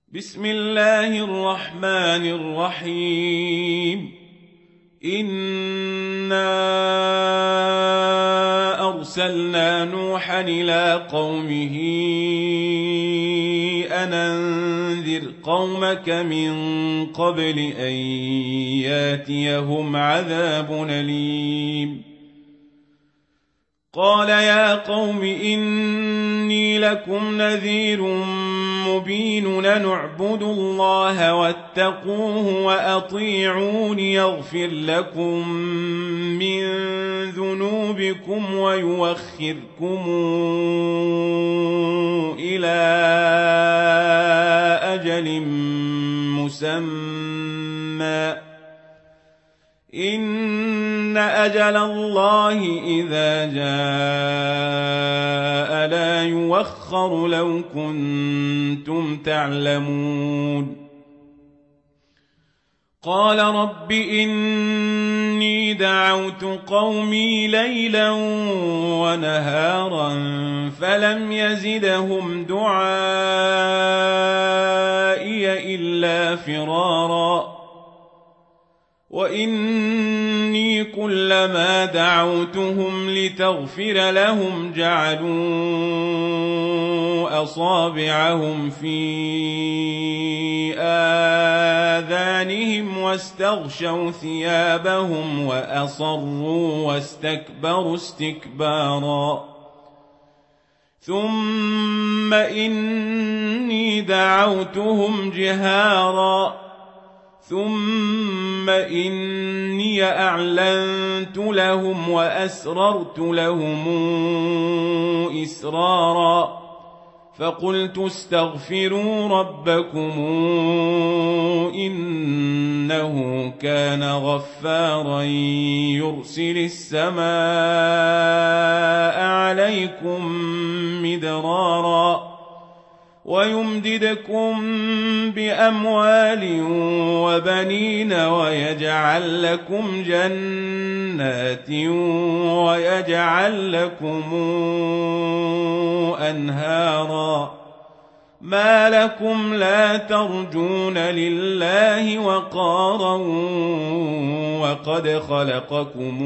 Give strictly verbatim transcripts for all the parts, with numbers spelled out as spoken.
بسم الله الرحمن الرحيم. إنا أرسلنا نوحا إلى قومه أن أنذر قومك من قبل أن ياتيهم عذاب أليم. قال يا قوم إني لكم نذير مبين أن اعبدوا الله واتقوه وأطيعون يغفر لكم من ذنوبكم ويوخركم إلى أجل مسمى إن أجل الله إذا جاء لا يوخر لو كنتم تعلمون. قال رب إني دعوت قومي ليلا ونهارا فلم يزدهم دعائي إلا فرارا وإني كلما دعوتهم لتغفر لهم جعلوا أصابعهم في آذانهم واستغشوا ثيابهم وأصروا واستكبروا استكبارا ثم إني دعوتهم جهارا ثم إني أعلنت لهم وأسررت لهم إسرارا فقلت استغفروا ربكم إنه كان غفارا يرسل السماء عليكم مدرارا ويمددكم بأموال وبنين ويجعل لكم جنات ويجعل لكم أنهارا ما لكم لا ترجون لله وقارا وقد خلقكم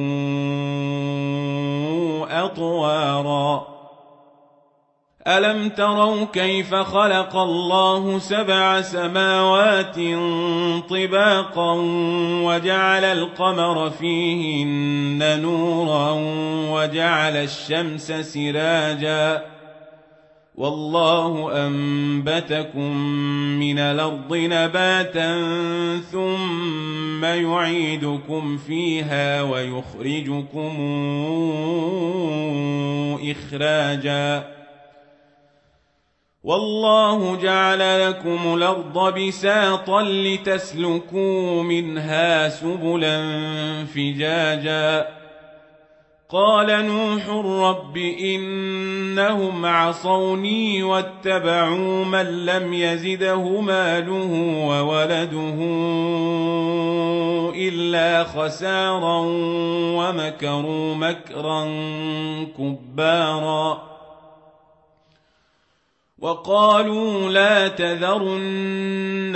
أطوارا ألم تروا كيف خلق الله سبع سماوات طباقا وجعل القمر فيهن نورا وجعل الشمس سراجا والله أنبتكم من الأرض نباتا ثم يعيدكم فيها ويخرجكم إخراجا والله جعل لكم الأرض بساطا لتسلكوا منها سبلا فجاجا قال نوح رب إنهم عصوني واتبعوا من لم يزده ماله وولده إلا خسارا ومكروا مكرا كبارا وقالوا لا تذرن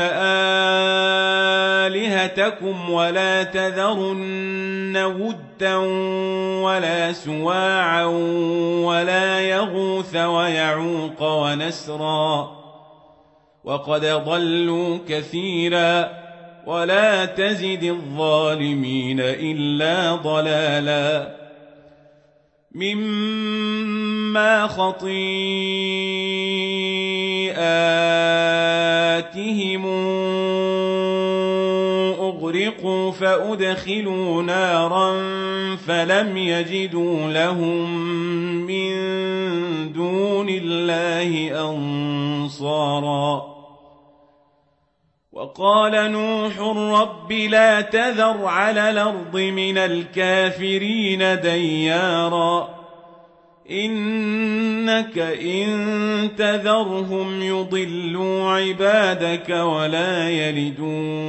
آلهتكم ولا تذرن ودا ولا سواعا ولا يغوث ويعوق ونسرا وقد ضلوا كثيرا ولا تزد الظالمين إلا ضلالا مما خطيئاتهم أغرقوا فأدخلوا نارا فلم يجدوا لهم من دون الله أنصارا وقال نوح رب لا تذر على الأرض من الكافرين ديارا إنك إن تذرهم يضلوا عبادك ولا يلدوا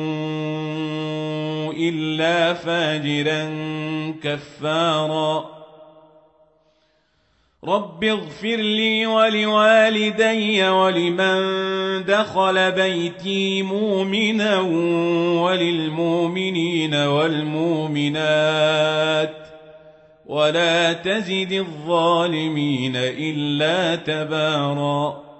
إلا فاجرا كفارا رب اغفر لي ولوالدي ولمن دخل بيتي مؤمنا وللمؤمنين والمؤمنات ولا تزد الظالمين إلا تباراً